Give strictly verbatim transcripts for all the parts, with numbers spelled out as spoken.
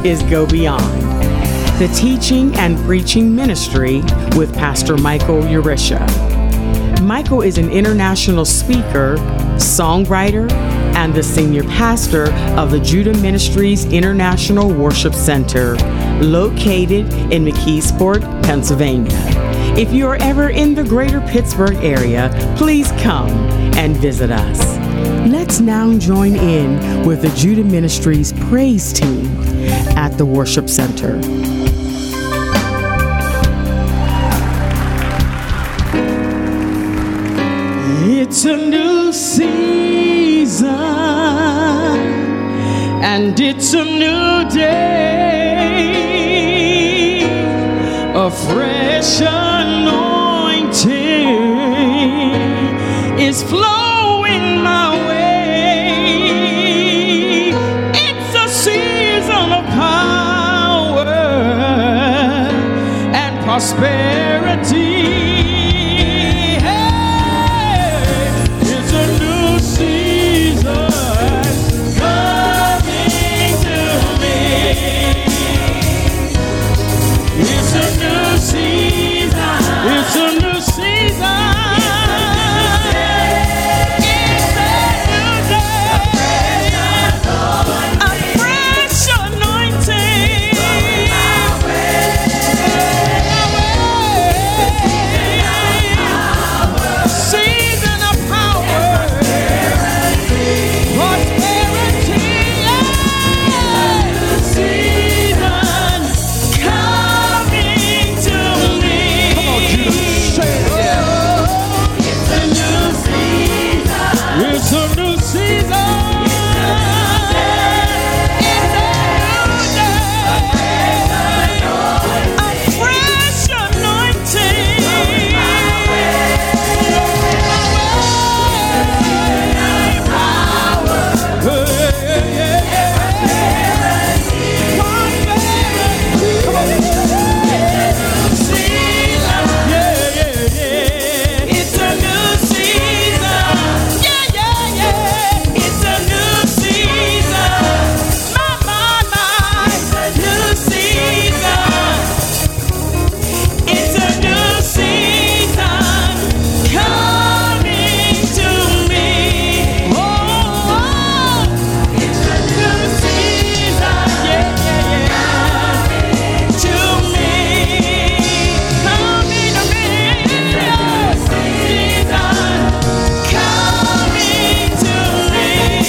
is Go Beyond, the teaching and preaching ministry with Pastor Michael Urisha. Michael is an international speaker, songwriter, and the senior pastor of the Judah Ministries International Worship Center, located in McKeesport, Pennsylvania. If you are ever in the greater Pittsburgh area, please come and visit us. Let's now join in with the Judah Ministries praise team at the Worship Center. It's a new season, and it's a new day, a fresh anointing is flowing my way. It's a season of power and prosperity. It's a new season. It's a new day. A fresh anointing. Season of power. Prosperity. Season coming to me. It's a new season. It's a new day. A fresh anointing. It's a new season. Yeah, yeah, yeah. It's a new season. My, my, my. New season. It's a new season coming to me. Oh, oh. It's a new season. Yeah, yeah, yeah. To me. Coming to me. Season coming to me.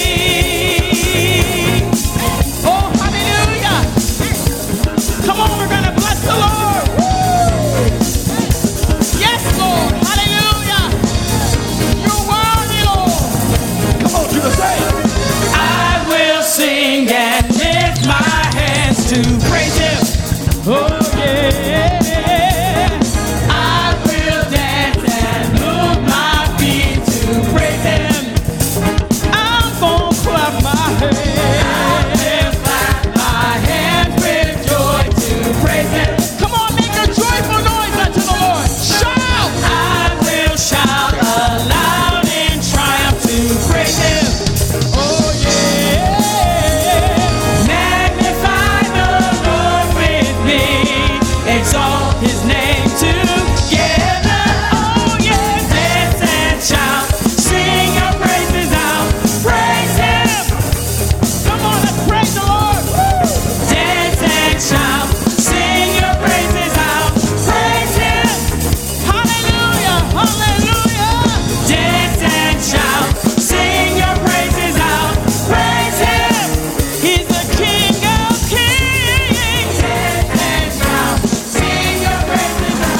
Oh, hallelujah. Come on, we're going to bless the Lord. Woo! Yes, Lord. Hallelujah. You're worthy, Lord. Come on, Judah, say it. I will sing and lift my hands to praise Him. Oh, yeah. I will dance and move my feet to praise Him. I'm gonna clap my hands. I will clap my hands with joy to praise Him. Come on, make a joyful noise unto the Lord. Shout! I will shout aloud in triumph to praise Him. Oh yeah! Magnify the Lord with me. Exalt His name together. Oh yeah! Dance and shout. Sing your praises out. Praise Him. Come on, let's praise the Lord. Woo! Dance and shout. Sing your praises out. Praise Him. Hallelujah. Hallelujah. Dance and shout. Sing your praises out. Praise Him. He's the King of Kings. Dance and shout. Sing your praises out.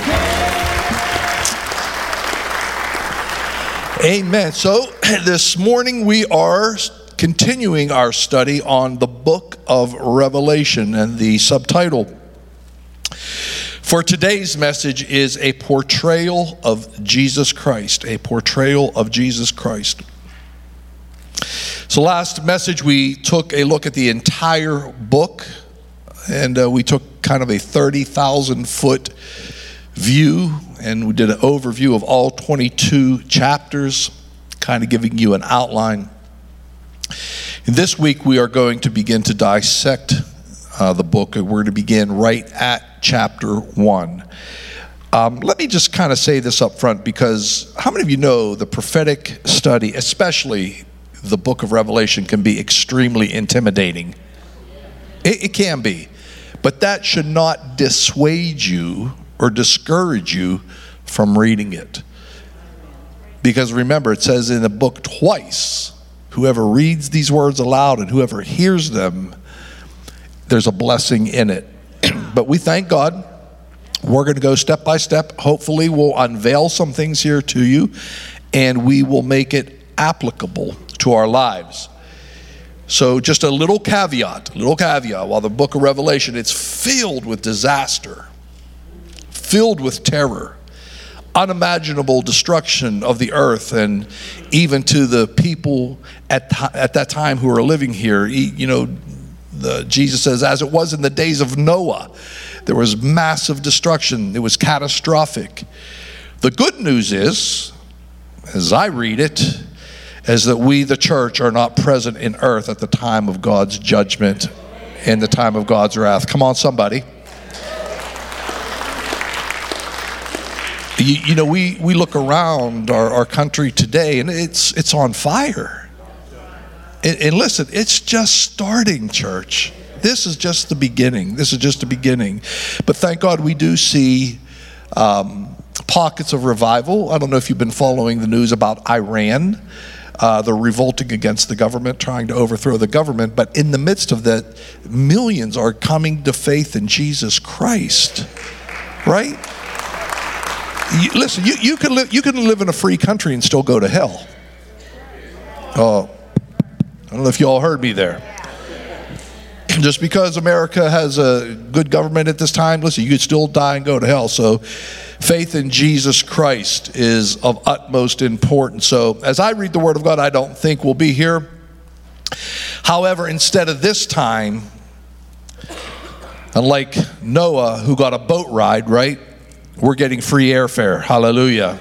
Amen. So this morning we are continuing our study on the book of Revelation, and the subtitle for today's message is A Portrayal of Jesus Christ. A Portrayal of Jesus Christ. So last message we took a look at the entire book, and uh, we took kind of a thirty thousand foot view, and we did an overview of all twenty-two chapters, kind of giving you an outline. And this week we are going to begin to dissect uh, the book. We're going to begin right at chapter one. Um, let me just kind of say this up front, because how many of you know the prophetic study, especially the book of Revelation, can be extremely intimidating? It, it can be. But that should not dissuade you or discourage you from reading it. Because remember, it says in the book twice, whoever reads these words aloud and whoever hears them, there's a blessing in it. But we thank God. We're going to go step by step. Hopefully we'll unveil some things here to you, and we will make it applicable to our lives. So just a little caveat, little caveat, while the book of Revelation, it's filled with disaster, filled with terror, unimaginable destruction of the earth, and even to the people at, at that time who are living here. You know, the, Jesus says, as it was in the days of Noah, there was massive destruction. It was catastrophic. The good news is, as I read it, is that we, the church, are not present in earth at the time of God's judgment and the time of God's wrath. Come on, somebody. You, you know, we, we look around our, our country today, and it's it's on fire. And, and listen, it's just starting, church. This is just the beginning. This is just the beginning. But thank God we do see um, pockets of revival. I don't know if you've been following the news about Iran. Uh, they're revolting against the government, trying to overthrow the government. But in the midst of that, millions are coming to faith in Jesus Christ. Right? You, listen, you, you, can live, you can live in a free country and still go to hell. Oh, I don't know if you all heard me there. Just because America has a good government at this time, listen, you could still die and go to hell. So faith in Jesus Christ is of utmost importance. So as I read the Word of God, I don't think we'll be here. However, instead of this time, unlike Noah, who got a boat ride, right? We're getting free airfare. Hallelujah.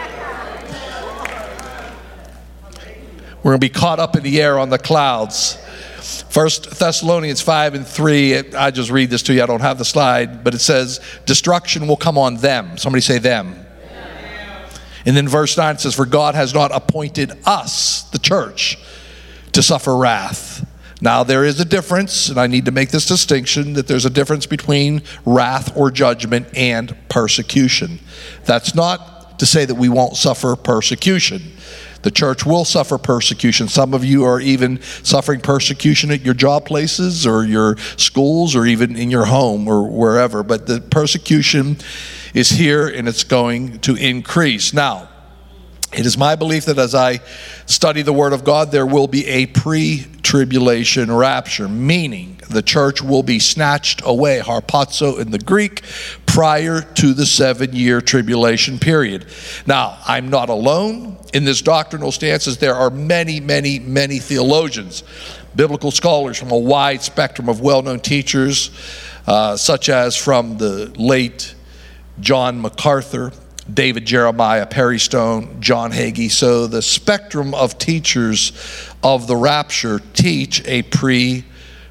We're going to be caught up in the air on the clouds. First Thessalonians five and three, I just read this to you, I don't have the slide, but it says, destruction will come on them. Somebody say them. Yeah. And then verse nine, it says, for God has not appointed us, the church, to suffer wrath. Now there is a difference, and I need to make this distinction, that there's a difference between wrath or judgment and persecution. That's not to say that we won't suffer persecution. The church will suffer persecution. Some of you are even suffering persecution at your job places or your schools or even in your home or wherever. But the persecution is here, and it's going to increase. Now, it is my belief that as I study the Word of God, there will be a pre-tribulation rapture, meaning the church will be snatched away, harpazo in the Greek, prior to the seven-year tribulation period. Now, I'm not alone in this doctrinal stance, as there are many, many, many theologians, biblical scholars from a wide spectrum of well-known teachers, uh, such as from the late John MacArthur, David Jeremiah, Perry Stone, John Hagee. So the spectrum of teachers of the rapture teach a pre,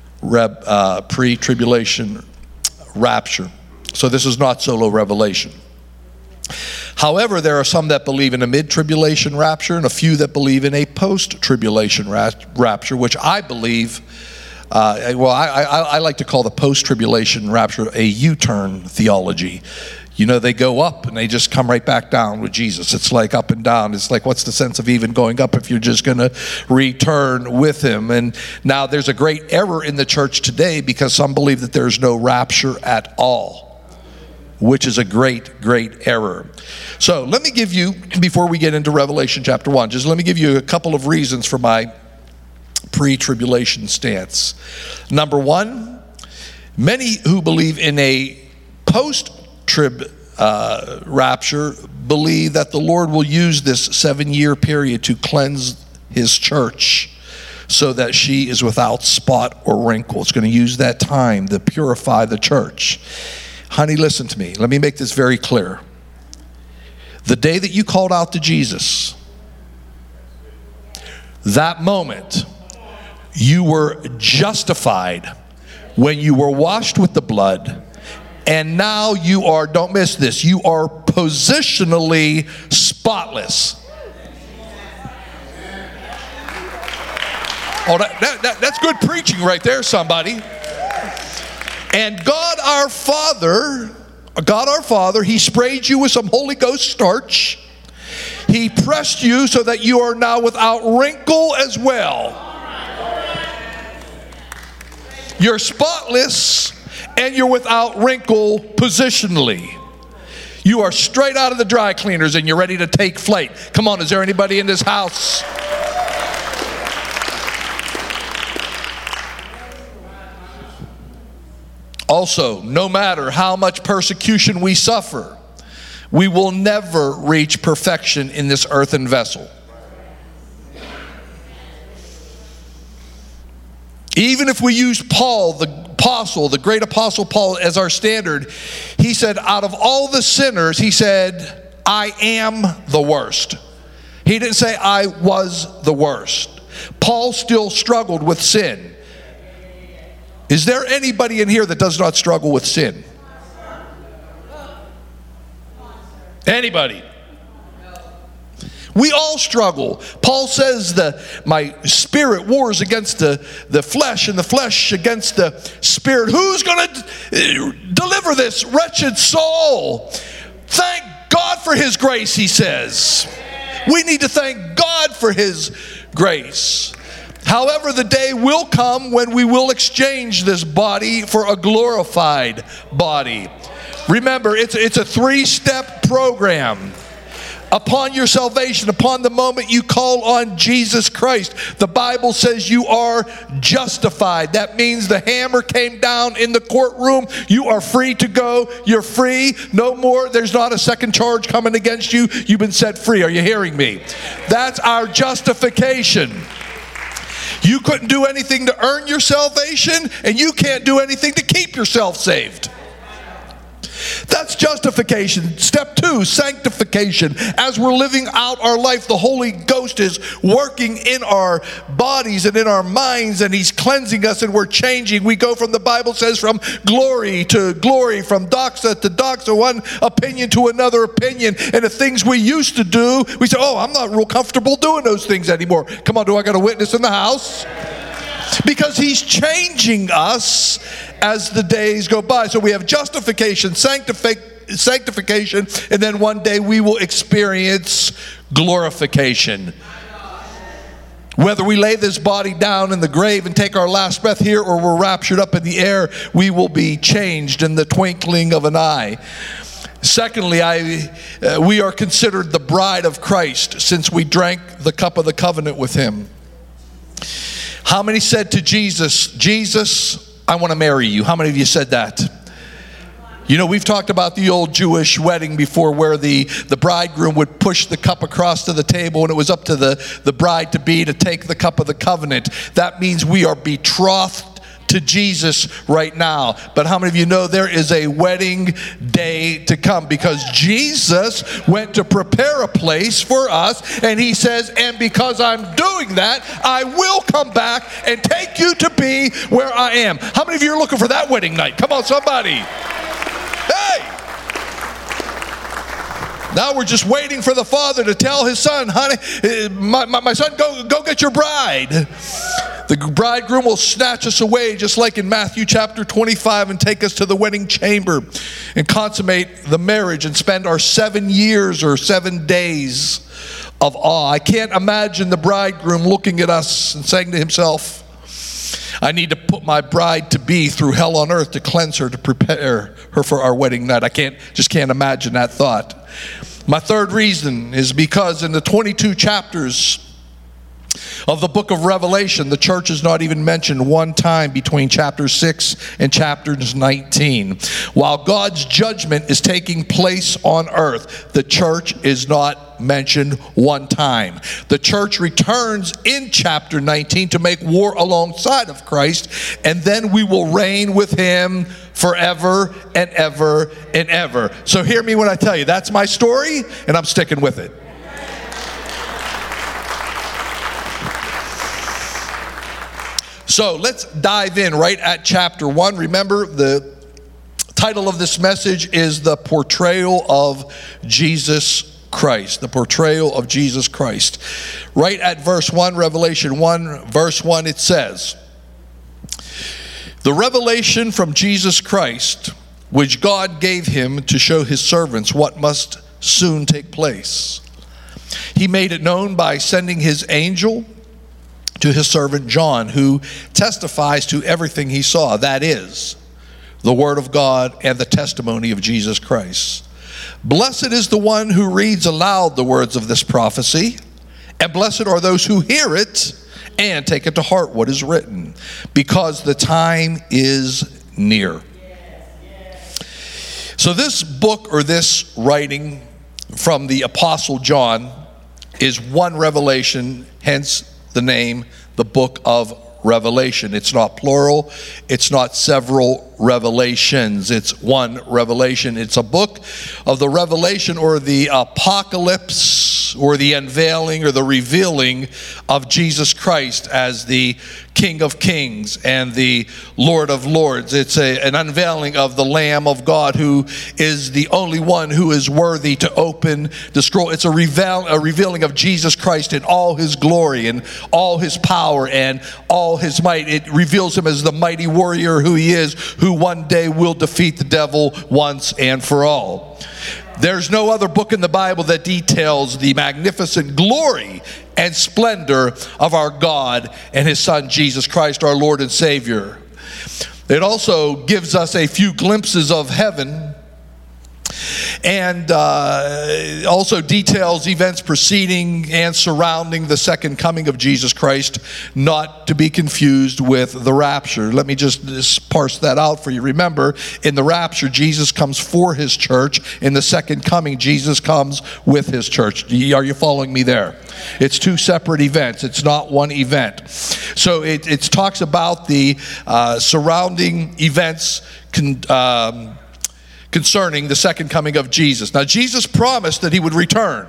uh, pre-tribulation rapture. So this is not solo revelation. However, there are some that believe in a mid-tribulation rapture and a few that believe in a post-tribulation rapture, which I believe, uh, well, I, I, I like to call the post-tribulation rapture a U-turn theology. You know, they go up and they just come right back down with Jesus. It's like up and down. It's like, what's the sense of even going up if you're just going to return with him? And now there's a great error in the church today because some believe that there's no rapture at all, which is a great, great error. So let me give you, before we get into Revelation chapter one, just let me give you a couple of reasons for my pre-tribulation stance. Number one, many who believe in a post trib uh, rapture believe that the Lord will use this seven-year period to cleanse his church so that she is without spot or wrinkle. It's going to use that time to purify the church. Honey, listen to me. Let me make this very clear. The day that you called out to Jesus, that moment, you were justified when you were washed with the blood, and now you are, don't miss this, you are positionally spotless. Oh, that, that, that, that's good preaching right there, somebody. And God our Father, God our Father, He sprayed you with some Holy Ghost starch. He pressed you so that you are now without wrinkle as well. You're spotless and you're without wrinkle positionally. You are straight out of the dry cleaners and you're ready to take flight. Come on, is there anybody in this house? Also, no matter how much persecution we suffer, we will never reach perfection in this earthen vessel. Even if we use Paul, the apostle, the great apostle Paul, as our standard, he said, out of all the sinners, he said, I am the worst. He didn't say I was the worst. Paul still struggled with sin. Is there anybody in here that does not struggle with sin? Anybody? We all struggle. Paul says that my spirit wars against the, the flesh and the flesh against the spirit. Who's going to deliver this wretched soul? Thank God for His grace, he says. We need to thank God for His grace. However, the day will come when we will exchange this body for a glorified body. Remember, it's, it's a three-step program. Upon your salvation, upon the moment you call on Jesus Christ, the Bible says you are justified. That means the hammer came down in the courtroom. You are free to go. You're free. No more. There's not a second charge coming against you. You've been set free. Are you hearing me? That's our justification. You couldn't do anything to earn your salvation, and you can't do anything to keep yourself saved. That's justification. Step two, sanctification. As we're living out our life, the Holy Ghost is working in our bodies and in our minds, and He's cleansing us, and we're changing. We go from, the Bible says, from glory to glory, from doxa to doxa, one opinion to another opinion. And the things we used to do, we say, oh, I'm not real comfortable doing those things anymore. Come on, do I got a witness in the house? Because He's changing us as the days go by. So we have justification, sanctific- sanctification, and then one day we will experience glorification. Whether we lay this body down in the grave and take our last breath here, or we're raptured up in the air, we will be changed in the twinkling of an eye. Secondly, I, uh, we are considered the bride of Christ since we drank the cup of the covenant with Him. How many said to Jesus, Jesus, I want to marry you? How many of you said that? You know, we've talked about the old Jewish wedding before, where the, the bridegroom would push the cup across to the table, and it was up to the, the bride-to-be to take the cup of the covenant. That means we are betrothed to Jesus right now. But how many of you know there is a wedding day to come? Because Jesus went to prepare a place for us, and He says, and because I'm doing that, I will come back and take you to be where I am. How many of you are looking for that wedding night? Come on, somebody. Hey! Now we're just waiting for the Father to tell His Son, honey, my, my, my son, go, go get your bride. The bridegroom will snatch us away, just like in Matthew chapter twenty-five, and take us to the wedding chamber and consummate the marriage and spend our seven years or seven days of awe. I can't imagine the bridegroom looking at us and saying to himself, I need to put my bride to be through hell on earth to cleanse her, to prepare her for our wedding night. I can't, just can't imagine that thought. My third reason is because in the twenty-two chapters of the book of Revelation, the church is not even mentioned one time between chapter six and chapter nineteen. While God's judgment is taking place on earth, the church is not mentioned one time. The church returns in chapter nineteen to make war alongside of Christ, and then we will reign with Him forever and ever and ever. So hear me when I tell you, that's my story, and I'm sticking with it. So let's dive in right at chapter one. Remember, the title of this message is The Portrayal of Jesus Christ. The Portrayal of Jesus Christ. Right at verse one, Revelation one, verse one, it says, "The revelation from Jesus Christ, which God gave him to show his servants what must soon take place. He made it known by sending his angel to his servant John, who testifies to everything he saw, that is, the word of God and the testimony of Jesus Christ. Blessed is the one who reads aloud the words of this prophecy, and blessed are those who hear it and take it to heart what is written, because the time is near." So this book, or this writing from the Apostle John, is one revelation, hence the name, the book of Revelation. It's not plural, it's not several revelations, it's one revelation. It's a book of the revelation, or the apocalypse, or the unveiling, or the revealing of Jesus Christ as the King of Kings and the Lord of Lords. It's a, an unveiling of the Lamb of God, who is the only one who is worthy to open the scroll. It's a, reveal, a revealing of Jesus Christ in all his glory and all his power and all his might. It reveals him as the mighty warrior who he is, who one day will defeat the devil once and for all. There's no other book in the Bible that details the magnificent glory and splendor of our God and his Son, Jesus Christ, our Lord and Savior. It also gives us a few glimpses of heaven, and uh, also details events preceding and surrounding the second coming of Jesus Christ, not to be confused with the rapture. Let me just, just parse that out for you. Remember, in the rapture, Jesus comes for his church. In the second coming, Jesus comes with his church. Are you following me there? It's two separate events. It's not one event. So it, it talks about the uh, surrounding events con, um, concerning the second coming of Jesus. Now, Jesus promised that he would return.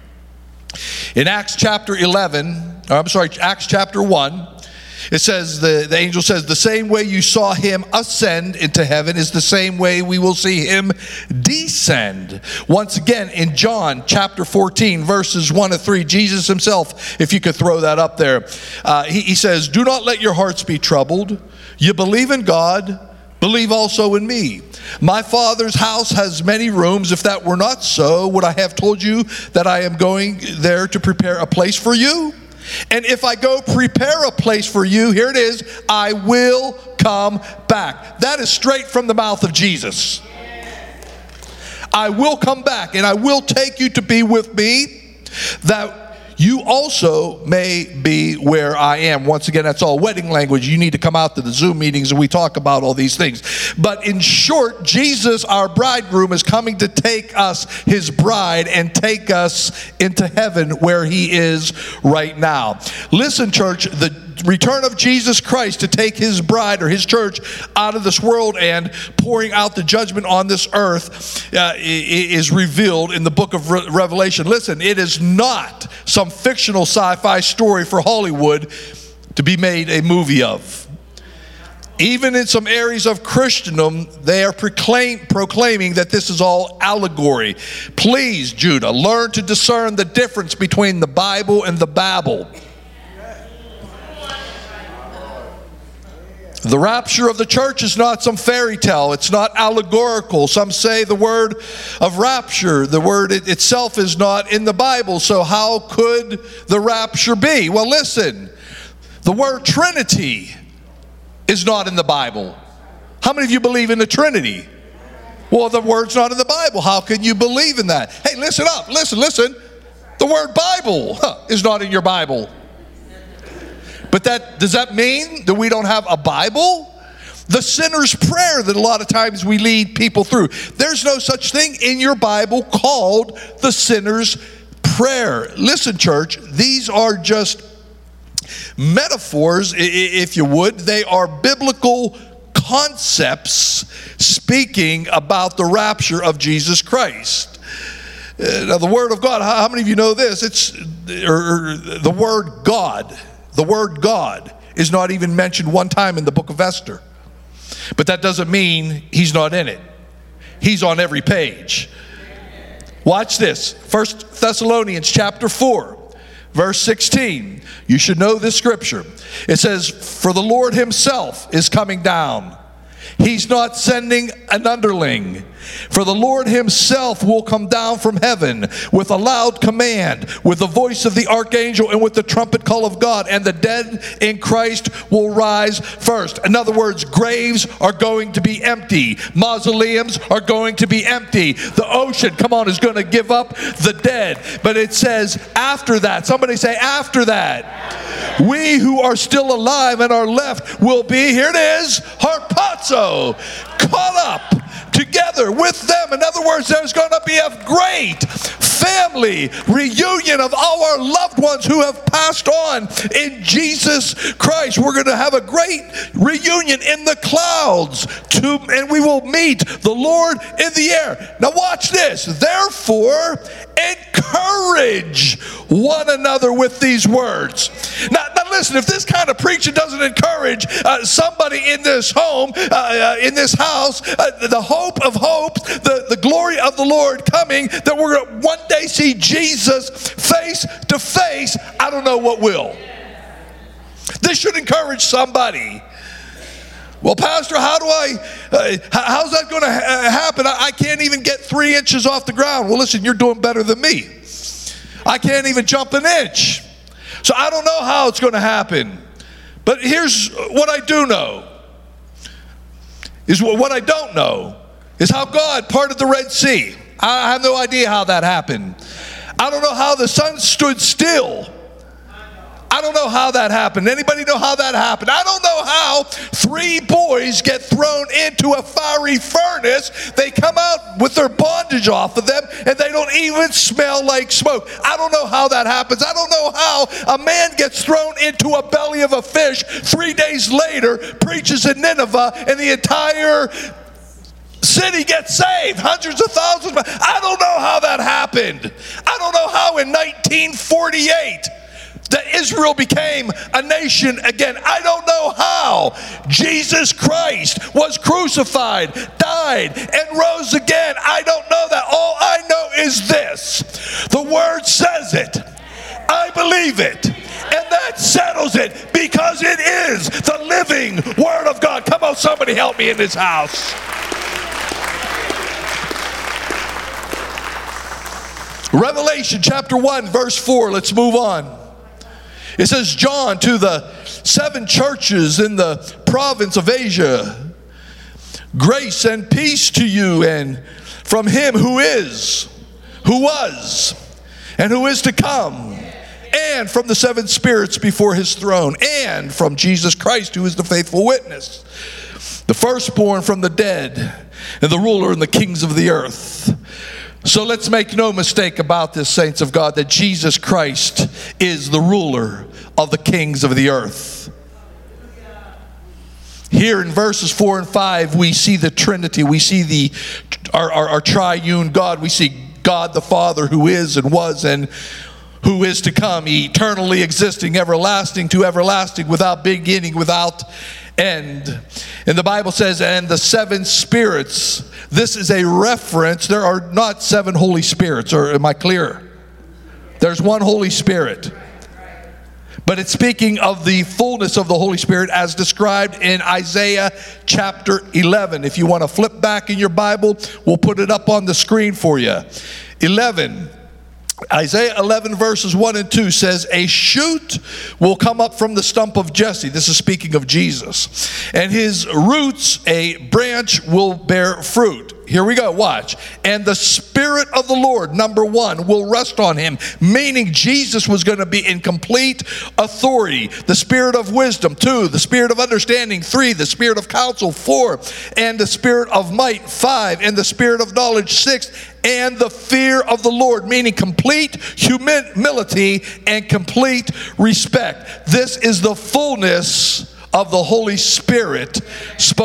In Acts chapter eleven, or I'm sorry, Acts chapter one, it says, the, the angel says, "The same way you saw him ascend into heaven is the same way we will see him descend." Once again, in John chapter fourteen, verses one to three, Jesus himself, if you could throw that up there, uh, he, he says, "Do not let your hearts be troubled. You believe in God, believe also in me. My Father's house has many rooms. If that were not so, would I have told you that I am going there to prepare a place for you? And if I go prepare a place for you," here it is, "I will come back." That is straight from the mouth of Jesus. I will come back, and I will take you to be with me, that you also may be where I am. Once again, that's all wedding language. You need to come out to the Zoom meetings and we talk about all these things. But in short, Jesus, our bridegroom, is coming to take us, his bride, and take us into heaven where he is right now. Listen, church, the return of Jesus Christ to take his bride, or his church, out of this world and pouring out the judgment on this earth uh, is revealed in the book of Re- Revelation. Listen, it is not some fictional sci-fi story for Hollywood to be made a movie of. Even in some areas of Christendom, they are proclaim, proclaiming that this is all allegory. Please, Judah, learn to discern the difference between the Bible and the Babel. The rapture of the church is not some fairy tale. It's not allegorical. Some say the word of rapture, the word it itself, is not in the Bible. So how could the rapture be? Well, listen, the word Trinity is not in the Bible. How many of you believe in the Trinity? Well, the word's not in the Bible. How can you believe in that? Hey, listen up. Listen, listen. The word Bible huh, is not in your Bible. But that, does that mean that we don't have a Bible? The sinner's prayer that a lot of times we lead people through. There's no such thing in your Bible called the sinner's prayer. Listen, church, these are just metaphors, if you would. They are biblical concepts speaking about the rapture of Jesus Christ. Now, the Word of God, how many of you know this? It's or, or, the word God. The word God is not even mentioned one time in the book of Esther. But that doesn't mean he's not in it. He's on every page. Watch this. First Thessalonians chapter four, verse sixteen. You should know this scripture. It says, for the Lord himself is coming down. He's not sending an underling. For the Lord himself will come down from heaven with a loud command, with the voice of the archangel, and with the trumpet call of God, and the dead in Christ will rise first. In other words, graves are going to be empty. Mausoleums are going to be empty. The ocean, come on, is going to give up the dead. But it says after that, somebody say after that, we who are still alive and are left will be, here it is, harpazo, caught up together with them. In other words, there's going to be a great family reunion of all our loved ones who have passed on in Jesus Christ. We're going to have a great reunion in the clouds, to, and we will meet the Lord in the air. Now watch this. Therefore, encourage one another with these words. Now, now listen, if this kind of preaching doesn't encourage uh, somebody in this home, uh, uh, in this house, uh, the hope of hope, the, the glory of the Lord coming, that we're going to one day see Jesus face to face, I don't know what will. This should encourage somebody. Well, Pastor, how do I, uh, how's that going to ha- happen? I, I can't even get three inches off the ground. Well, listen, you're doing better than me. I can't even jump an inch. So I don't know how it's going to happen. But here's what I do know. Is what, what I don't know is how God parted the Red Sea. I have no idea how that happened. I don't know how the sun stood still. I don't know how that happened. Anybody know how that happened? I don't know how three boys get thrown into a fiery furnace. They come out with their bondage off of them, and they don't even smell like smoke. I don't know how that happens. I don't know how a man gets thrown into a belly of a fish, three days later preaches in Nineveh, and the entire city gets saved, hundreds of thousands. I don't know how that happened. I don't know how in nineteen forty-eight that Israel became a nation again. I don't know how Jesus Christ was crucified, died, and rose again. I don't know that. All I know is this. The Word says it. I believe it. And that settles it, because it is the living Word of God. Come on, somebody help me in this house. Revelation chapter one, verse four. Let's move on. It says, John, to the seven churches in the province of Asia, grace and peace to you, and from him who is, who was, and who is to come, and from the seven spirits before his throne, and from Jesus Christ, who is the faithful witness, the firstborn from the dead, and the ruler and the kings of the earth. So let's make no mistake about this, saints of God, that Jesus Christ is the ruler of the kings of the earth. Here in verses four and five, we see the Trinity. We see the our, our, our triune God. We see God the Father, who is and was and who is to come, eternally existing, everlasting to everlasting, without beginning, without end. And the Bible says, and the seven spirits. This is a reference. There are not seven Holy Spirits, or am I clear? There's one Holy Spirit. But it's speaking of the fullness of the Holy Spirit as described in Isaiah chapter eleven. If you want to flip back in your Bible, we'll put it up on the screen for you. eleven. Isaiah eleven verses one and two says, a shoot will come up from the stump of Jesse. This is speaking of Jesus. And his roots, a branch, will bear fruit. Here we go, watch. And the Spirit of the Lord, number one, will rest on him. Meaning Jesus was going to be in complete authority. The Spirit of wisdom, two. The Spirit of understanding, three. The Spirit of counsel, four. And the Spirit of might, five. And the Spirit of knowledge, six. And the fear of the Lord, meaning complete humility and complete respect. This is the fullness of the Holy Spirit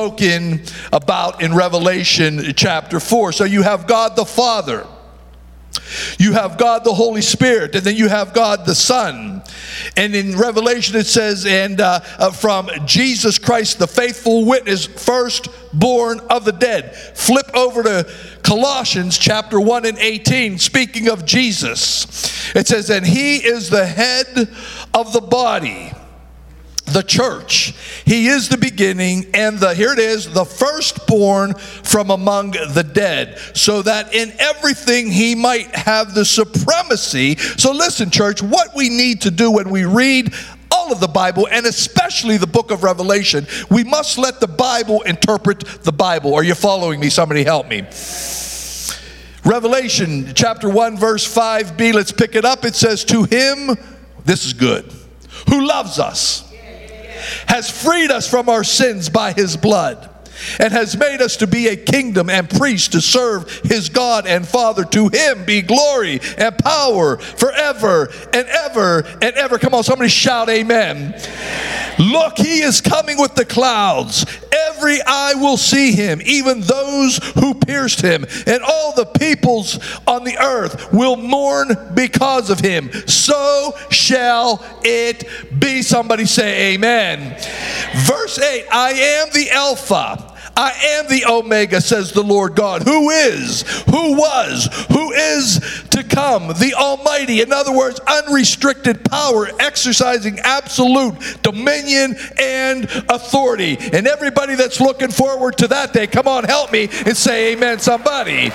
spoken about in Revelation chapter four. So you have God the Father, You have God the Holy Spirit, and then you have God the Son. And in Revelation it says, and uh, uh, from Jesus Christ, the faithful witness, firstborn of the dead. Flip over to Colossians chapter one and eighteen, speaking of Jesus. It says, and he is the head of the body, the church. He is the beginning and the, here it is, the firstborn from among the dead, so that in everything he might have the supremacy. So listen, church, what we need to do when we read all of the Bible, and especially the book of Revelation, we must let the Bible interpret the Bible. Are you following me? Somebody help me. Revelation chapter one verse five b, let's pick it up. It says, to him, this is good, who loves us, has freed us from our sins by his blood, and has made us to be a kingdom and priests to serve his God and Father. To him be glory and power forever and ever and ever. Come on, somebody shout amen. Look, he is coming with the clouds. Every eye will see him, even those who pierced him, and all the peoples on the earth will mourn because of him. So shall it be. Somebody say amen. Verse eight, I am the Alpha, I am the Omega, says the Lord God, who is, who was, who is to come, the Almighty. In other words, unrestricted power, exercising absolute dominion and authority. And everybody that's looking forward to that day, come on, help me and say amen, somebody.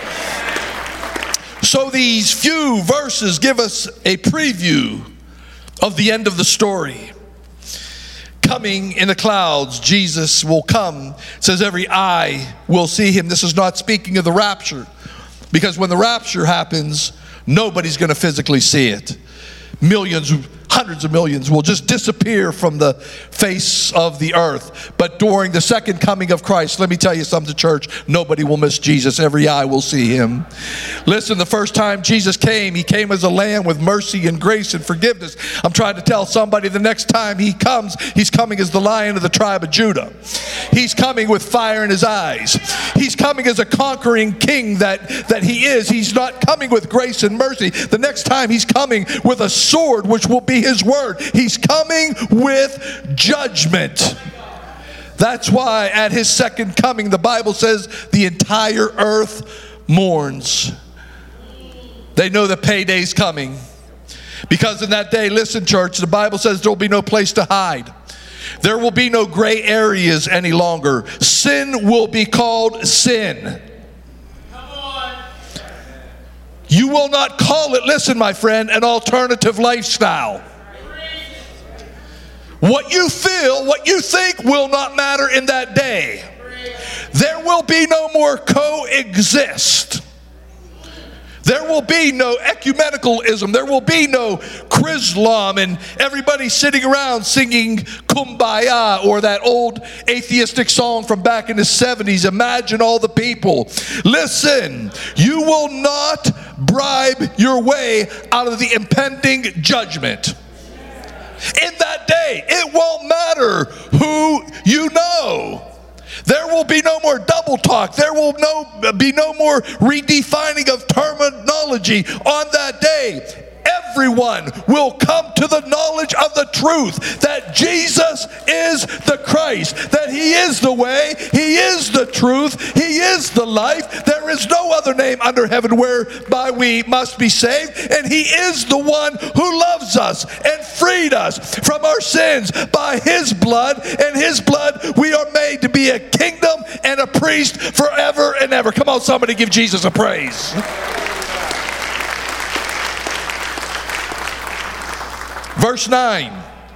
So these few verses give us a preview of the end of the story. Coming in the clouds, Jesus will come. It says every eye will see him. This is not speaking of the rapture, because when the rapture happens, nobody's going to physically see it. Millions, hundreds of millions will just disappear from the face of the earth. But during the second coming of Christ, let me tell you something, church, nobody will miss Jesus. Every eye will see him. Listen, the first time Jesus came, he came as a lamb with mercy and grace and forgiveness. I'm trying to tell somebody the next time he comes, he's coming as the Lion of the tribe of Judah. He's coming with fire in his eyes. He's coming as a conquering king that, that he is. He's not coming with grace and mercy. The next time he's coming with a sword, which will be his word. He's coming with judgment. That's why at his second coming, the Bible says the entire earth mourns. They know the payday's coming. Because in that day, listen, church, the Bible says there will be no place to hide. There will be no gray areas any longer. Sin will be called sin. You will not call it, listen, my friend, an alternative lifestyle. What you feel, what you think will not matter in that day. There will be no more coexist. There will be no ecumenicalism. There will be no Chrislam and everybody sitting around singing Kumbaya, or that old atheistic song from back in the seventies, Imagine All the People. Listen, you will not bribe your way out of the impending judgment. In that day, it won't matter who you know. There will be no more double talk. There will no, be no more redefining of terminology on that day. Everyone will come to the knowledge of the truth that Jesus is the Christ, that he is the way, he is the truth, he is the life. There is no other name under heaven whereby we must be saved, and he is the one who loves us and freed us from our sins by his blood. And his blood we are made to be a kingdom and a priest forever and ever. Come on, somebody give Jesus a praise. Verse nine,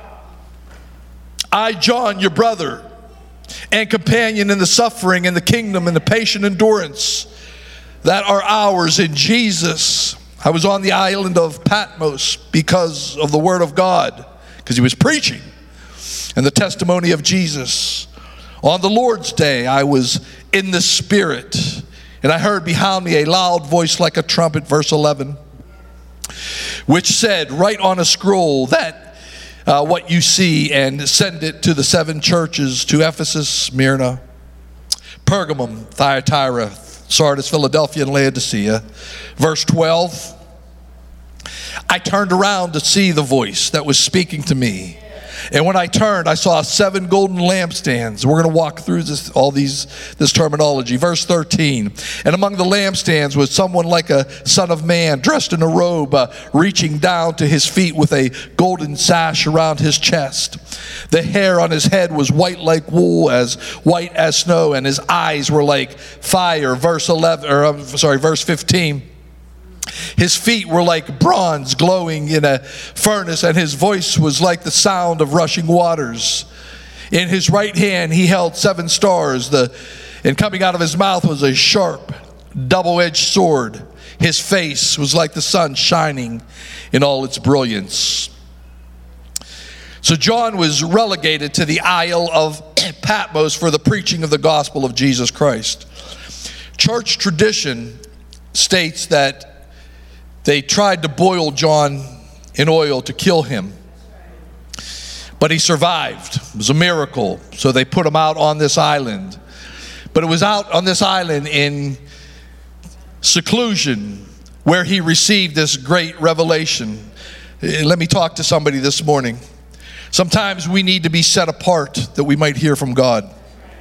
I, John, your brother and companion in the suffering and the kingdom and the patient endurance that are ours in Jesus. I was on the island of Patmos because of the word of God, because he was preaching and the testimony of Jesus. On the Lord's day, I was in the Spirit, and I heard behind me a loud voice like a trumpet, verse eleven, which said, write on a scroll that uh, what you see, and send it to the seven churches, to Ephesus, Smyrna, Pergamum, Thyatira, Sardis, Philadelphia, and Laodicea. Verse twelve, I turned around to see the voice that was speaking to me. And when I turned, I saw seven golden lampstands. We're going to walk through this, all these, this terminology. Verse thirteen, and among the lampstands was someone like a son of man, dressed in a robe, uh, reaching down to his feet with a golden sash around his chest. The hair on his head was white like wool, as white as snow, and his eyes were like fire. Verse eleven, or I'm sorry, verse fifteen. His feet were like bronze glowing in a furnace, and his voice was like the sound of rushing waters. In his right hand he held seven stars, the, and coming out of his mouth was a sharp, double-edged sword. His face was like the sun shining in all its brilliance. So John was relegated to the Isle of Patmos for the preaching of the gospel of Jesus Christ. Church tradition states that they tried to boil John in oil to kill him, but he survived. It was a miracle. So they put him out on this island. But it was out on this island in seclusion where he received this great revelation. Let me talk to somebody this morning. Sometimes we need to be set apart that we might hear from God.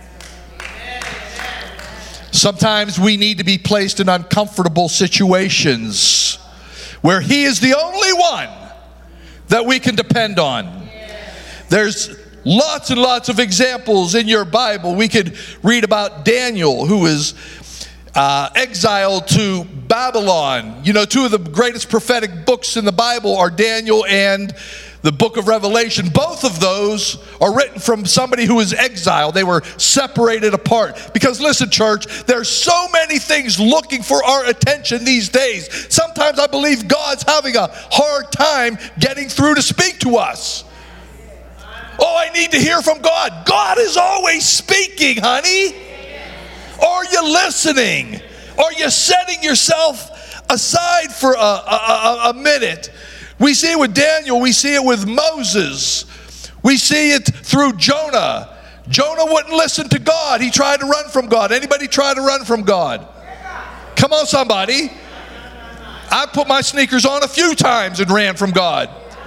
Sometimes we need to be placed in uncomfortable situations where he is the only one that we can depend on. There's lots and lots of examples in your Bible. We could read about Daniel, who was uh, exiled to Babylon. You know, two of the greatest prophetic books in the Bible are Daniel and the book of Revelation. Both of those are written from somebody who was exiled. They were separated apart. Because listen, church, there's so many things looking for our attention these days. Sometimes I believe God's having a hard time getting through to speak to us. Oh, I need to hear from God. God is always speaking, honey. Are you listening? Are you setting yourself aside for a, a, a, a minute? We see it with Daniel. We see it with Moses. We see it through Jonah. Jonah wouldn't listen to God. He tried to run from God. Anybody try to run from God? Come on, somebody. I put my sneakers on a few times and ran from God.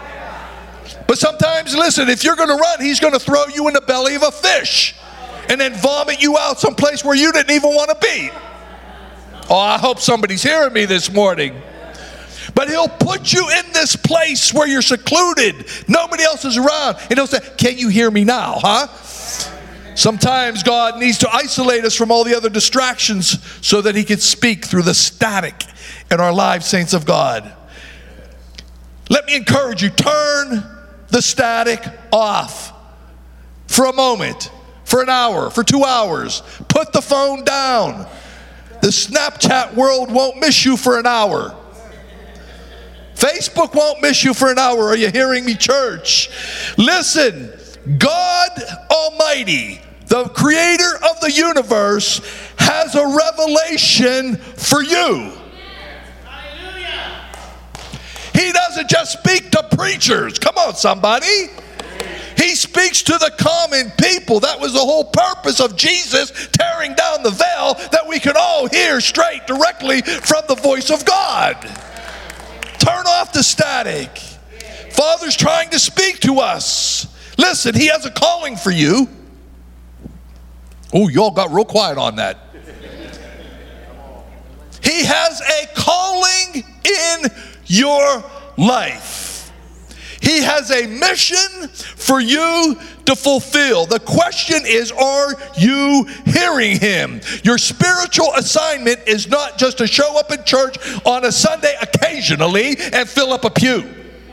But sometimes, listen, if you're going to run, he's going to throw you in the belly of a fish and then vomit you out someplace where you didn't even want to be. Oh, I hope somebody's hearing me this morning. But he'll put you in this place where you're secluded. Nobody else is around. And he'll say, can you hear me now, huh? Sometimes God needs to isolate us from all the other distractions so that he can speak through the static in our lives, saints of God. Let me encourage you, turn the static off for a moment, for an hour, for two hours. Put the phone down. The Snapchat world won't miss you for an hour. Facebook won't miss you for an hour. Are you hearing me, church? Listen, God Almighty, the creator of the universe, has a revelation for you. He doesn't just speak to preachers. Come on, somebody. He speaks to the common people. That was the whole purpose of Jesus tearing down the veil, that we could all hear straight, directly from the voice of God. Turn off the static. Father's trying to speak to us. Listen, he has a calling for you. Oh, y'all got real quiet on that. He has a calling in your life. He has a mission for you to fulfill. The question is, are you hearing him? Your spiritual assignment is not just to show up in church on a Sunday occasionally and fill up a pew.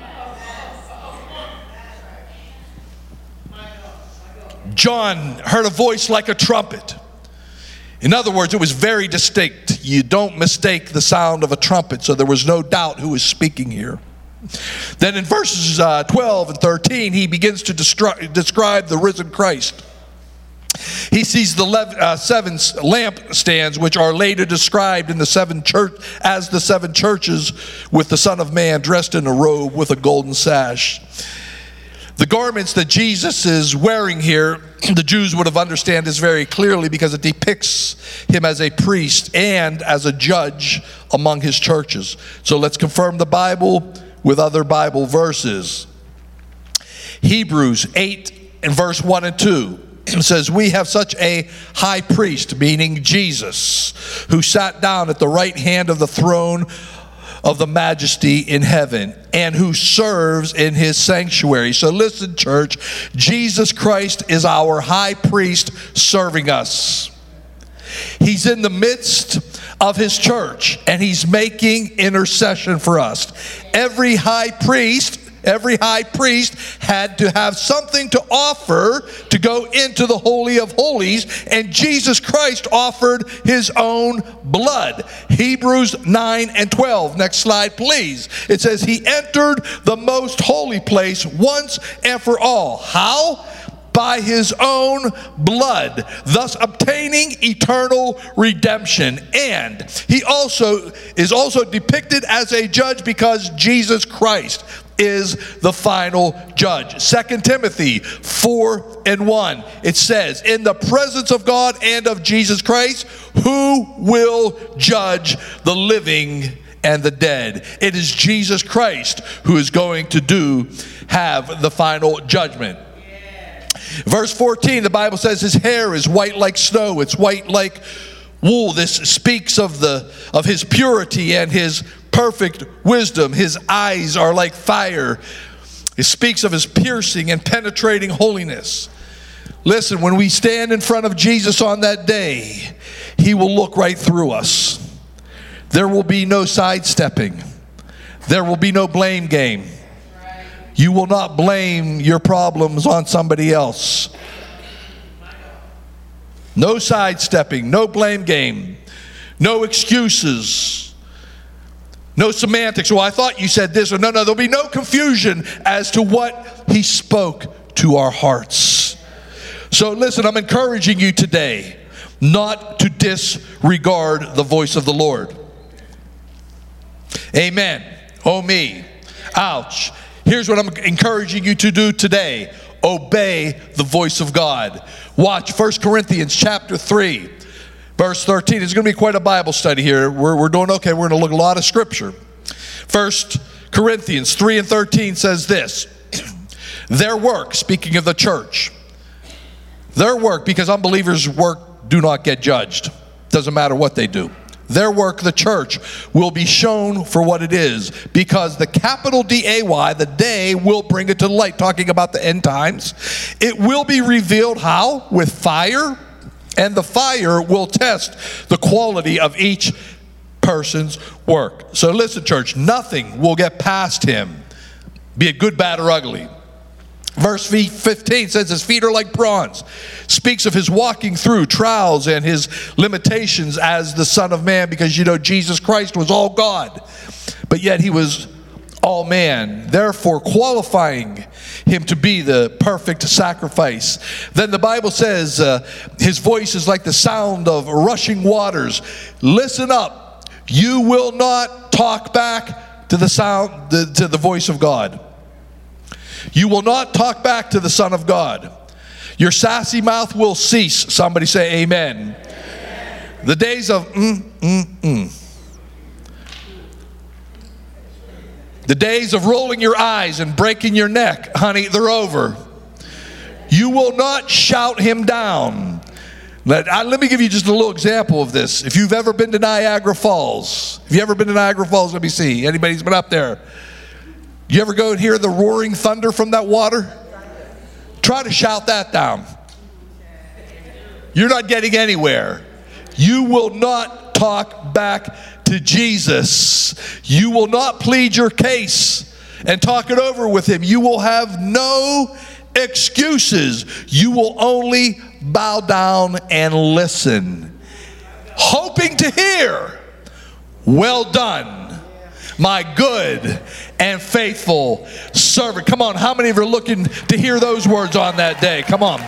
John heard a voice like a trumpet. In other words, it was very distinct. You don't mistake the sound of a trumpet, so there was no doubt who was speaking here. Then in verses uh, twelve and thirteen, he begins to destru- describe the risen Christ. He sees the lev- uh, seven lampstands, which are later described in the seven church as the seven churches, with the Son of Man dressed in a robe with a golden sash. The garments that Jesus is wearing here, the Jews would have understood this very clearly, because it depicts him as a priest and as a judge among his churches. So let's confirm the Bible with other Bible verses. Hebrews eight and verse one and two. It says, we have such a high priest, meaning Jesus, who sat down at the right hand of the throne of the majesty in heaven, and who serves in his sanctuary. So listen, church, Jesus Christ is our high priest serving us. He's in the midst of his church, and he's making intercession for us. Every high priest Every high priest had to have something to offer to go into the Holy of Holies, and Jesus Christ offered his own blood. Hebrews nine and twelve. Next slide, please. It says, he entered the most holy place once and for all. How? By his own blood, thus obtaining eternal redemption. And he also is also depicted as a judge because Jesus Christ is the final judge. Second Timothy four and one. It says, in the presence of God and of Jesus Christ, who will judge the living and the dead. It is Jesus Christ who is going to do have the final judgment. Verse fourteen, the Bible says his hair is white like snow. It's white like wool. This speaks of the of his purity and his perfect wisdom. His eyes are like fire. It speaks of his piercing and penetrating holiness. Listen, when we stand in front of Jesus on that day, he will look right through us. There will be no sidestepping. There will be no blame game. You will not blame your problems on somebody else. No sidestepping, no blame game, no excuses, no semantics. Well, I thought you said this, or no, no, there'll be no confusion as to what he spoke to our hearts. So listen, I'm encouraging you today not to disregard the voice of the Lord. Amen. Oh me. Ouch. Here's what I'm encouraging you to do today. Obey the voice of God. Watch First Corinthians chapter three, verse thirteen. It's going to be quite a Bible study here. We're, we're doing okay. We're going to look at a lot of scripture. First Corinthians three and thirteen says this. Their work, speaking of the church, their work, because unbelievers' work do not get judged. Doesn't matter what they do. Their work, the church, will be shown for what it is, because the capital D A Y, the day, will bring it to light, talking about the end times. It will be revealed how? With fire, and the fire will test the quality of each person's work. So listen, church, nothing will get past him, be it good, bad, or ugly. Verse fifteen says his feet are like bronze. Speaks of his walking through trials and his limitations as the Son of Man, because you know Jesus Christ was all God, but yet he was all man, therefore qualifying him to be the perfect sacrifice. Then the Bible says uh, his voice is like the sound of rushing waters. Listen up. You will not talk back to the sound, the, to the voice of God. You will not talk back to the Son of God. Your sassy mouth will cease. Somebody say amen. Amen. The days of mm, mm, mm. The days of rolling your eyes and breaking your neck, honey, they're over. You will not shout him down. Let, I, let me give you just a little example of this. If you've ever been to Niagara Falls, have you ever been to Niagara Falls? Let me see. Anybody's been up there? You ever go and hear the roaring thunder from that water? Try to shout that down. You're not getting anywhere. You will not talk back to Jesus. You will not plead your case and talk it over with him. You will have no excuses. You will only bow down and listen, hoping to hear, well done, my good and faithful servant. Come on, how many of you are looking to hear those words on that day? Come on.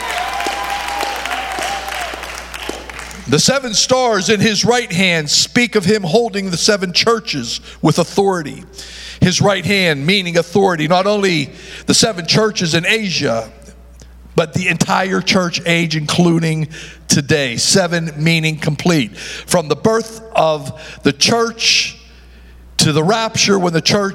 The seven stars in his right hand speak of him holding the seven churches with authority. His right hand meaning authority, not only the seven churches in Asia, but the entire church age, including today. Seven meaning complete. From the birth of the church to the rapture, when the church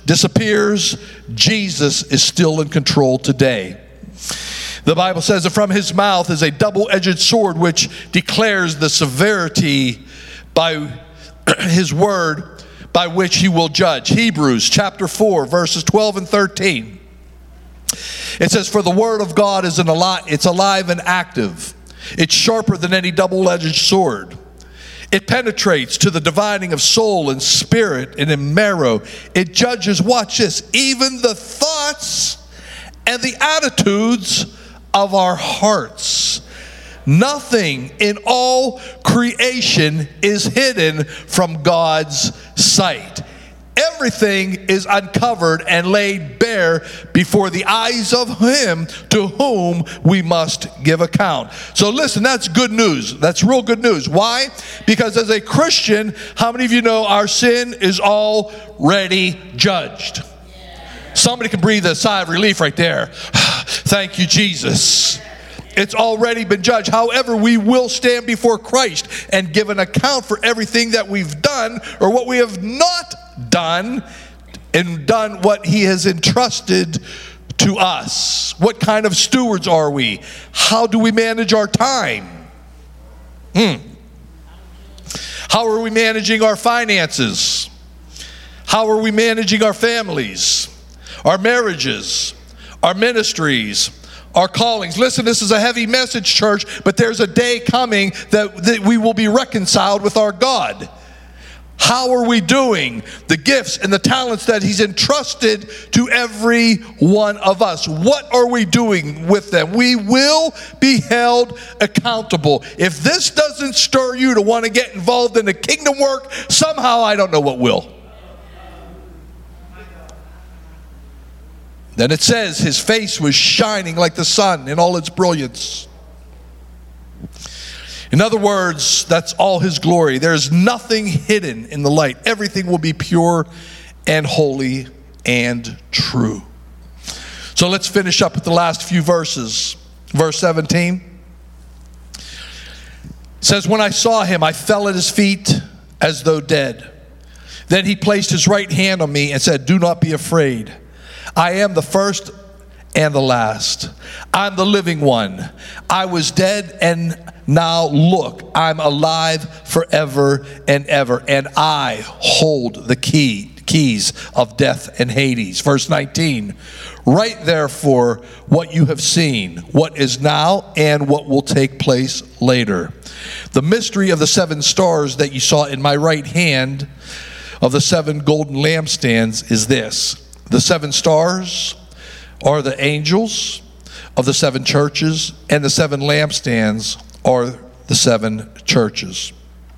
disappears, Jesus is still in control today. The Bible says that from his mouth is a double-edged sword which declares the severity by his word by which he will judge. Hebrews chapter four, verses twelve and thirteen. It says, for the word of God is an alive, it's alive and active. It's sharper than any double-edged sword. It penetrates to the dividing of soul and spirit and in marrow. It judges, watch this, even the thoughts and the attitudes of our hearts. Nothing in all creation is hidden from God's sight. Everything is uncovered and laid bare before the eyes of him to whom we must give account. So listen, that's good news. That's real good news. Why? Because as a Christian, how many of you know our sin is already judged? Somebody can breathe a sigh of relief right there. Thank you, Jesus. It's already been judged. However, we will stand before Christ and give an account for everything that we've done or what we have not done, and done what he has entrusted to us. What kind of stewards are we? How do we manage our time? Hmm. How are we managing our finances? How are we managing our families, our marriages, our ministries, our callings? Listen, this is a heavy message, church, but there's a day coming that, that we will be reconciled with our God. How are we doing the gifts and the talents that he's entrusted to every one of us? What are we doing with them? We will be held accountable. If this doesn't stir you to want to get involved in the kingdom work, somehow I don't know what will. Then it says his face was shining like the sun in all its brilliance. In other words, that's all his glory. There's nothing hidden in the light. Everything will be pure and holy and true. So let's finish up with the last few verses. Verse seventeen. It says, when I saw him, I fell at his feet as though dead. Then he placed his right hand on me and said, do not be afraid. I am the first and the last. I'm the living one. I was dead, and now look, I'm alive forever and ever, and I hold the key keys of death and Hades. Verse nineteen. Write therefore what you have seen, what is now, and what will take place later. The mystery of the seven stars that you saw in my right hand of the seven golden lampstands is this. The seven stars are the angels of the seven churches, and the seven lampstands are the seven churches.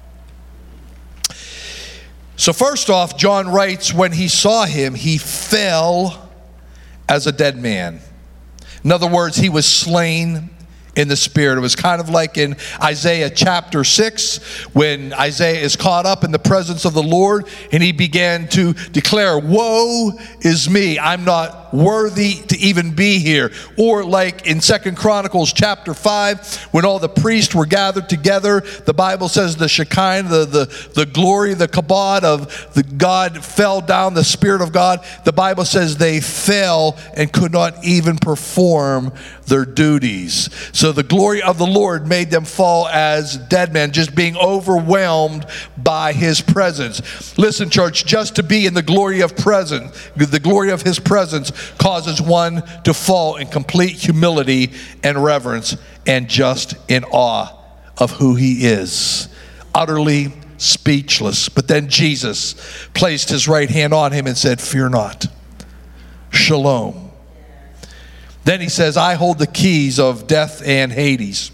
So first off, John writes, when he saw him, he fell as a dead man. In other words, he was slain in the spirit. It was kind of like in Isaiah chapter six, when Isaiah is caught up in the presence of the Lord and he began to declare, woe is me, I'm not worthy to even be here. Or like in Second Chronicles chapter five, when all the priests were gathered together, the Bible says the Shekinah, the, the, the glory, the kabod of the God fell down, the Spirit of God. The Bible says they fell and could not even perform their duties. So the glory of the Lord made them fall as dead men, just being overwhelmed by his presence. Listen, church, just to be in the glory of presence, the glory of his presence causes one to fall in complete humility and reverence and just in awe of who he is. Utterly speechless. But then Jesus placed his right hand on him and said, fear not. Shalom. Then he says, I hold the keys of death and Hades.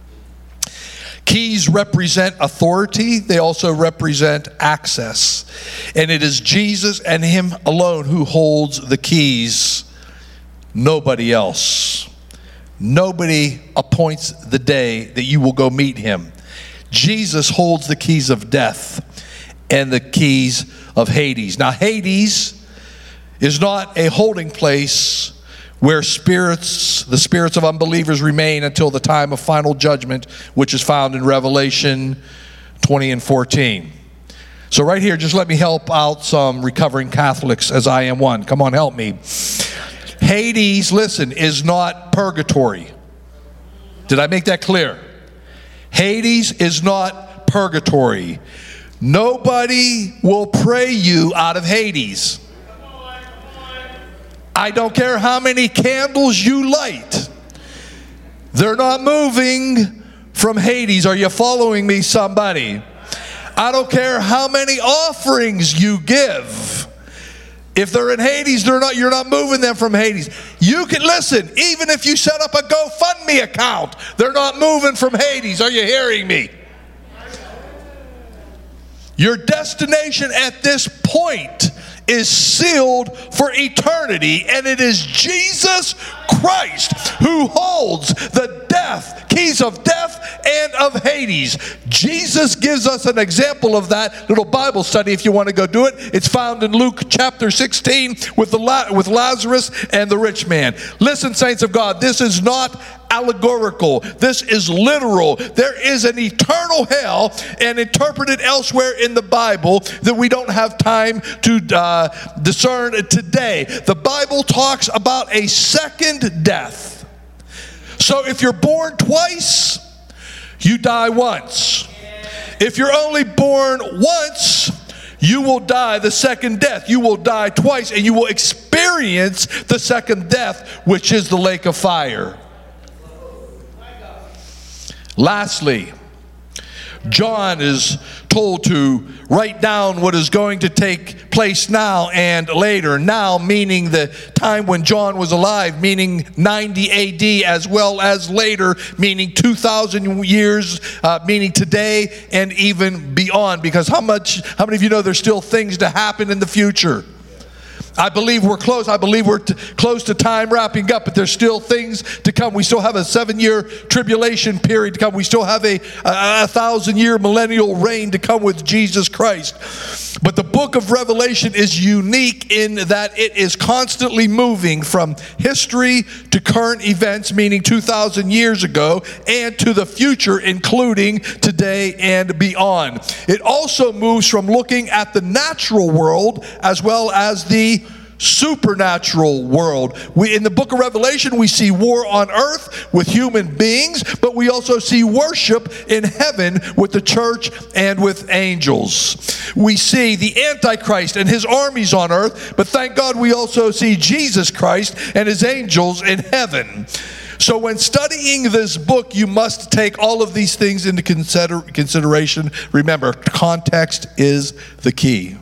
Keys represent authority. They also represent access. And it is Jesus and him alone who holds the keys. Nobody else. Nobody appoints the day that you will go meet him. Jesus holds the keys of death and the keys of Hades. Now, Hades is not a holding place where spirits, the spirits of unbelievers remain until the time of final judgment, which is found in Revelation twenty and fourteen. So right here, just let me help out some recovering Catholics, as I am one. Come on, help me. Hades, listen, is not purgatory. Did I make that clear? Hades is not purgatory. Nobody will pray you out of Hades. I don't care how many candles you light. They're not moving from Hades. Are you following me, somebody? I don't care how many offerings you give. If they're in Hades, they're not, you're not moving them from Hades. You can, listen, even if you set up a GoFundMe account, they're not moving from Hades. Are you hearing me? Your destination at this point is sealed for eternity, and it is Jesus Christ who holds the death, keys of death and of Hades. Jesus gives us an example of that. Little Bible study if you want to go do it. It's found in Luke chapter sixteen with the La- with Lazarus and the rich man. Listen, saints of God, this is not allegorical. This is literal. There is an eternal hell, and interpreted elsewhere in the Bible that we don't have time to uh, discern today. The Bible talks about a second death. So if you're born twice, you die once. If you're only born once, you will die the second death. You will die twice, and you will experience the second death, which is the lake of fire. Lastly, John is told to write down what is going to take place now and later. Now meaning the time when John was alive, meaning ninety A D, as well as later, meaning two thousand years, uh, meaning today and even beyond. Because how much, how many of you know there's still things to happen in the future? I believe we're close. I believe we're t- close to time wrapping up, but there's still things to come. We still have a seven-year tribulation period to come. We still have a, a, a thousand-year millennial reign to come with Jesus Christ. But the book of Revelation is unique in that it is constantly moving from history to current events, meaning two thousand years ago, and to the future, including today and beyond. It also moves from looking at the natural world as well as the supernatural world. We, in the book of Revelation, we see war on earth with human beings, but we also see worship in heaven with the church and with angels. We see the Antichrist and his armies on earth, but thank God we also see Jesus Christ and his angels in heaven. So when studying this book, you must take all of these things into consider- consideration. Remember, context is the key.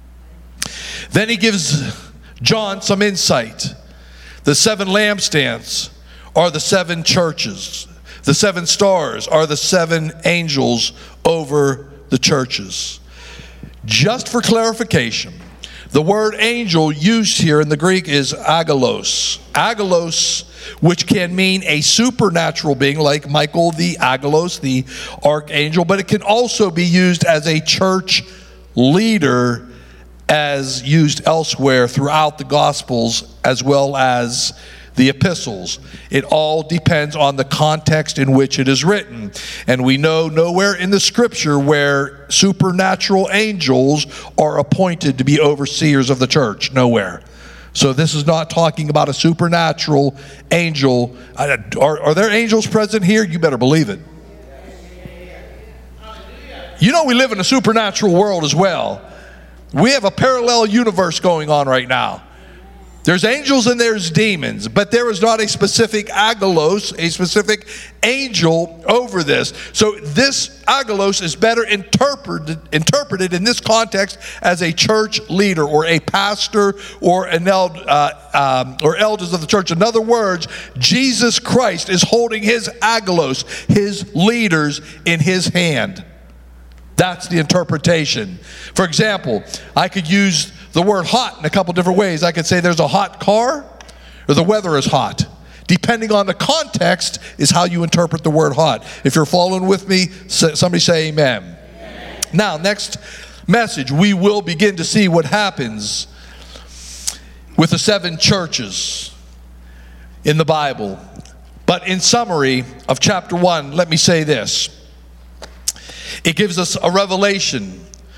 Then he gives John some insight. The seven lampstands are the seven churches. The seven stars are the seven angels over the churches. Just for clarification, the word angel used here in the Greek is agelos. Agelos, which can mean a supernatural being like Michael the Agelos, the archangel, but it can also be used as a church leader, as used elsewhere throughout the Gospels as well as the epistles. It all depends on the context in which it is written. And we know nowhere in the scripture where supernatural angels are appointed to be overseers of the church. Nowhere. So this is not talking about a supernatural angel. Are, are there angels present here? You better believe it. You know we live in a supernatural world as well. We have a parallel universe going on right now. There's angels and there's demons, but there is not a specific agelos, a specific angel over this. So this agelos is better interpreted, interpreted in this context as a church leader or a pastor or an eld, uh, um, or elders of the church. In other words, Jesus Christ is holding his agelos, his leaders, in his hand. That's the interpretation. For example, I could use the word hot in a couple different ways. I could say there's a hot car, or the weather is hot. Depending on the context is how you interpret the word hot. If you're following with me, somebody say amen. Amen. Now, next message, we will begin to see what happens with the seven churches in the Bible. But in summary of chapter one, let me say this. It gives us a revelation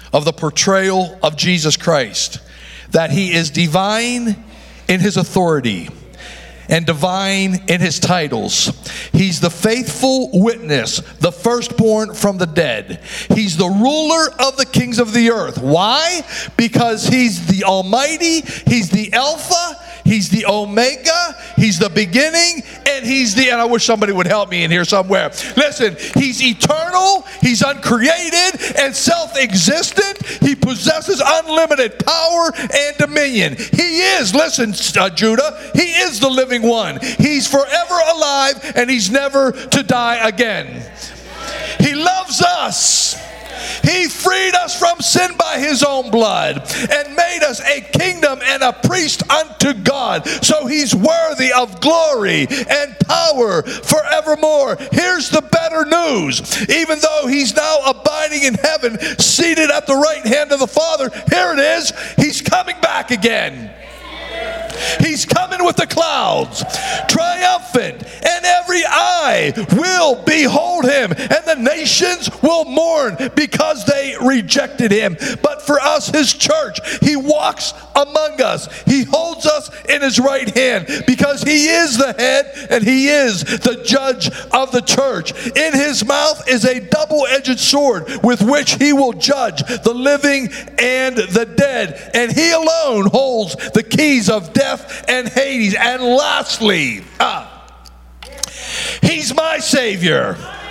of the portrayal of Jesus Christ, that he is divine in his authority and divine in his titles. He's the faithful witness, the firstborn from the dead. He's the ruler of the kings of the earth. Why? Because he's the Almighty, he's the Alpha, he's the Omega, he's the beginning, and he's the, and I wish somebody would help me in here somewhere. Listen, he's eternal, he's uncreated and self-existent. He possesses unlimited power and dominion. He is, listen, uh, Judah, he is the living one. He's forever alive and he's never to die again. He loves us. He freed us from sin by his own blood and made us a kingdom and a priest unto God. So he's worthy of glory and power forevermore. Here's the better news. Even though he's now abiding in heaven, seated at the right hand of the Father, here it is, he's coming back again. He's coming with the clouds, triumphant, and every eye will behold him, and the nations will mourn because they rejected him. But for us, his church, he walks among us. He holds us in his right hand because he is the head and he is the judge of the church. In his mouth is a double-edged sword with which he will judge the living and the dead. And he alone holds the keys of death and Hades. And lastly, ah, he's my Savior.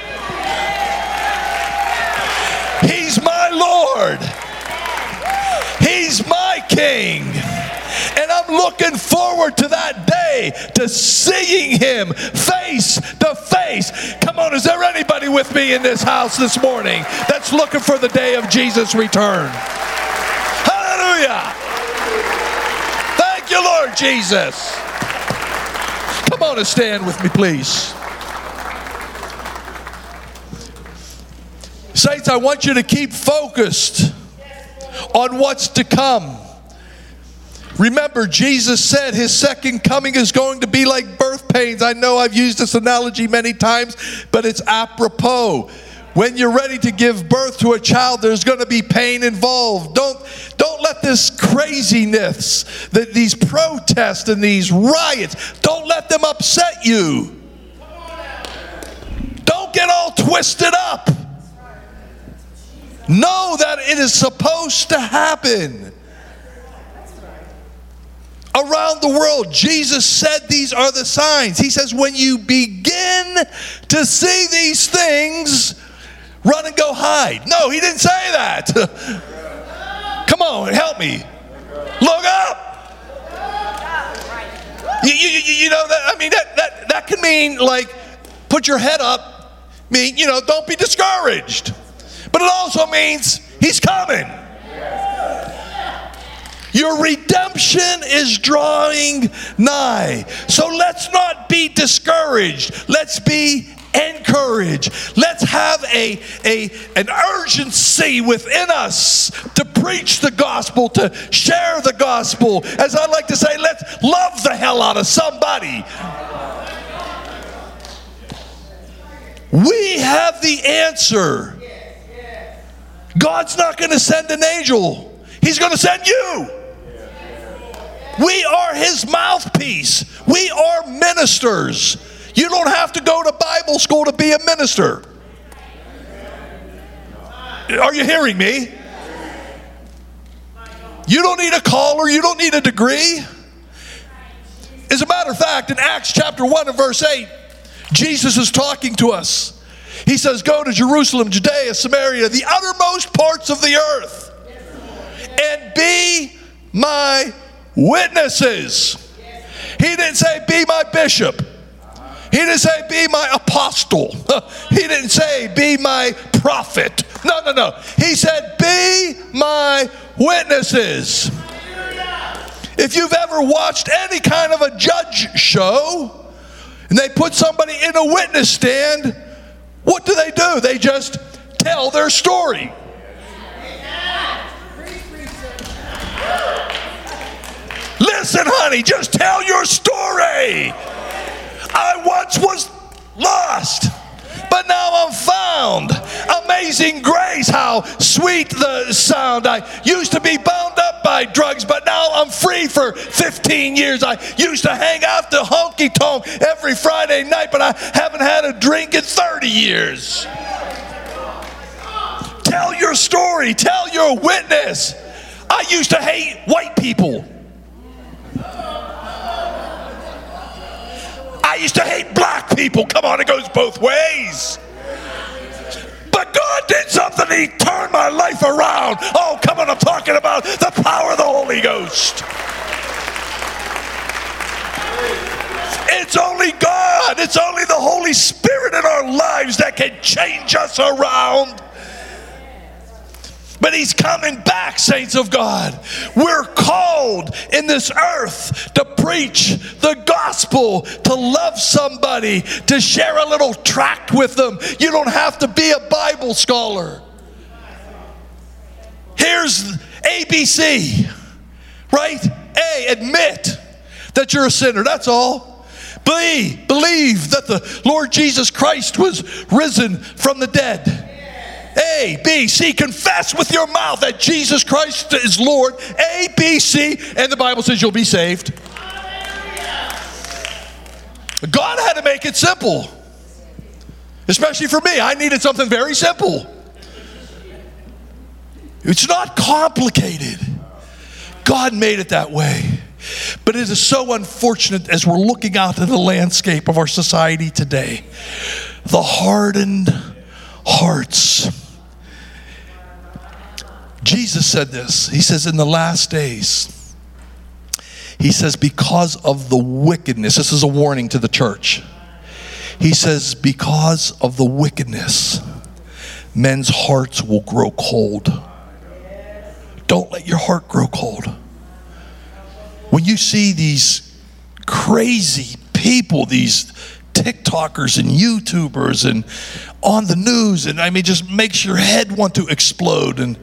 He's my Lord. He's my King. And I'm looking forward to that day, to seeing him face to face. Come on, is there anybody with me in this house this morning that's looking for the day of Jesus' return? Hallelujah. Thank you, Lord Jesus. Come on and stand with me, please. Saints, I want you to keep focused on what's to come. Remember, Jesus said his second coming is going to be like birth pains. I know I've used this analogy many times, but it's apropos. When you're ready to give birth to a child, there's going to be pain involved. Don't, don't let this craziness, that these protests and these riots, don't let them upset you. Don't get all twisted up. Know that it is supposed to happen. Around the world, Jesus said these are the signs. He says, when you begin to see these things, run and go hide. No, he didn't say that. Come on, help me. Look up. You, you, you, you know, that, I mean, that, that, that can mean like, put your head up, mean, you know, don't be discouraged. But it also means he's coming. Your redemption is drawing nigh. So let's not be discouraged. Let's be encouraged. Let's have a, a, an urgency within us to preach the gospel, to share the gospel. As I like to say, let's love the hell out of somebody. We have the answer. God's not going to send an angel. He's going to send you. We are his mouthpiece. We are ministers. You don't have to go to Bible school to be a minister. Are you hearing me? You don't need a caller. You don't need a degree. As a matter of fact, in Acts chapter one and verse eight, Jesus is talking to us. He says, go to Jerusalem, Judea, Samaria, the uttermost parts of the earth, and be my witnesses. He didn't say be my bishop. He didn't say be my apostle. He didn't say be my prophet. No, no, no. He said be my witnesses. If you've ever watched any kind of a judge show and they put somebody in a witness stand, what do they do? They just tell their story. Listen, honey, just tell your story. I once was lost, but but now I'm found. Amazing grace, how sweet the sound. I used to be bound up by drugs, but now I'm free for fifteen years. I used to hang out the honky tonk every Friday night, but I haven't had a drink in thirty years. Tell your story. Tell your witness. I used to hate white people. I used to hate black people. Come on, it goes both ways. But God did something. He turned my life around. Oh, come on, I'm talking about the power of the Holy Ghost. It's only God. It's only the Holy Spirit in our lives that can change us around. But he's coming back, saints of God. We're called in this earth to preach the gospel, to love somebody, to share a little tract with them. You don't have to be a Bible scholar. Here's A B C, right? A, admit that you're a sinner. That's all. B, believe that the Lord Jesus Christ was risen from the dead. A, B, C, confess with your mouth that Jesus Christ is Lord. A, B, C, and the Bible says you'll be saved. God had to make it simple. Especially for me. I needed something very simple. It's not complicated. God made it that way. But it is so unfortunate as we're looking out at the landscape of our society today. The hardened hearts. Jesus said this. He says, in the last days, he says, because of the wickedness, this is a warning to the church. He says, because of the wickedness, men's hearts will grow cold. Don't let your heart grow cold. When you see these crazy people, these TikTokers and YouTubers and on the news, and I mean, just makes your head want to explode. And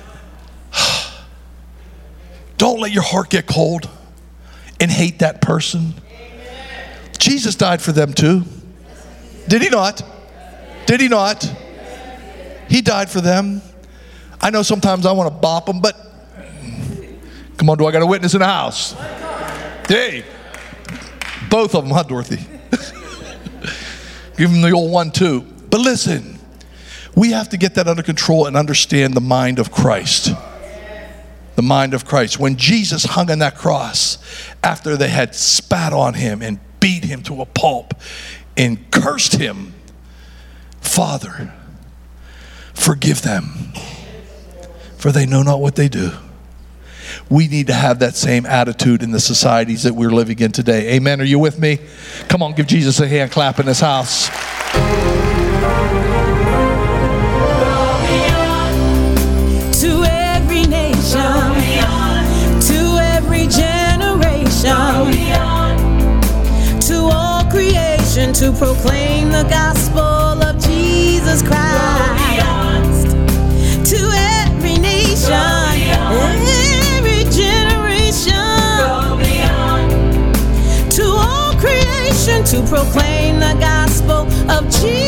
don't let your heart get cold and hate that person. Amen. Jesus died for them too. Did he not? Did he not? He died for them. I know sometimes I want to bop them, but come on, do I got a witness in the house? Hey, both of them, huh, Dorothy? Give them the old one too. But listen, we have to get that under control and understand the mind of Christ. The mind of Christ. When Jesus hung on that cross, after they had spat on him and beat him to a pulp and cursed him, Father, forgive them, for they know not what they do. We need to have that same attitude in the societies that we're living in today. Amen. Are you with me? Come on, give Jesus a hand clap in this house. To every nation, to every generation, to all creation, to proclaim the gospel of Jesus Christ. To every nation, every generation, to all creation, to proclaim the gospel of Jesus.